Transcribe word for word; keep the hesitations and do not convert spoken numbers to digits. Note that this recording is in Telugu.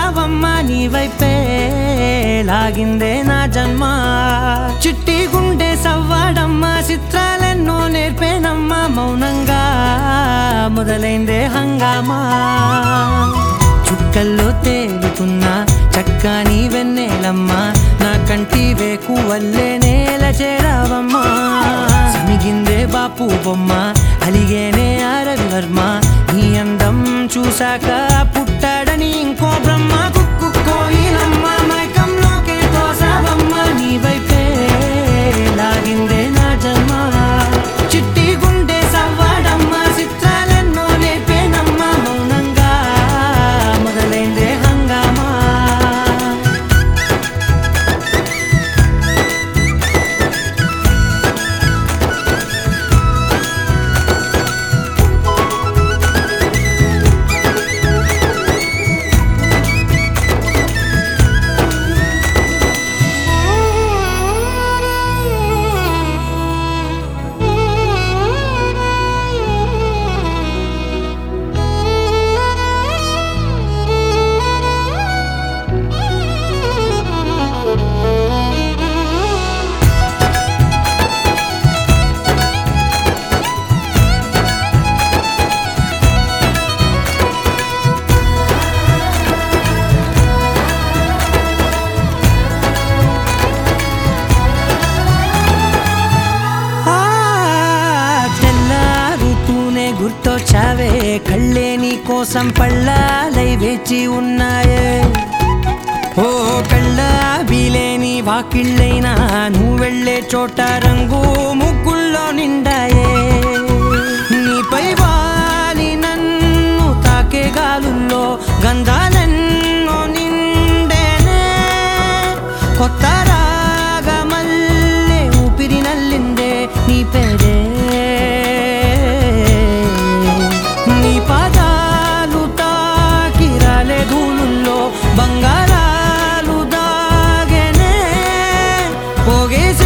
చూసావమ్మా నీ వైపే లాగిందే నా జన్మ చిట్టి గుండె సవ్వాడమ్మా చిత్రాలెన్నో నేర్పేనమ్మా మౌనంగా మొదలైందే హంగామా చుక్కల్లో తేలుతున్నా చక్కని వెన్నెలమ్మా నా కంటి వేకు వల్లే నేల చేరావమ్మా సమిగిందే బాపు బొమ్మ అలిగేనే రవివర్మ నీ అందం చూశాక పుట్టాడని ఇంకో బ్రహ్మ కుక్కు కోయిలమ్మ మైకంలోకే తోసావమ్మ నీ వైపే లాగిందే నా జన్మ చిట్టి గుండె సవ్వాడమ్మ చిత్రాలెన్నో నేర్పేనమ్మ మౌనంగా మొదలైందే హంగామా గుర్తొచ్చావే కళ్ళే నీ కోసం పళ్ళాలై వేచి ఉన్నాయే ఓ కళ్ళ బీలేని వాకిళ్ళైనా నువ్వు వెళ్ళే చోట రంగు ముగ్గుల్లో నిండాయే నీపై వాలి నన్ను తాకే గాలుల్లో గంధాలెన్నో నిండేనే కొత్త రాగమల్లే ఊపిరి నల్లిందే నీ పేరే పాదాలు తాకిరాలే ధూళుల్లో బంగారాలు దాగెనే పోగే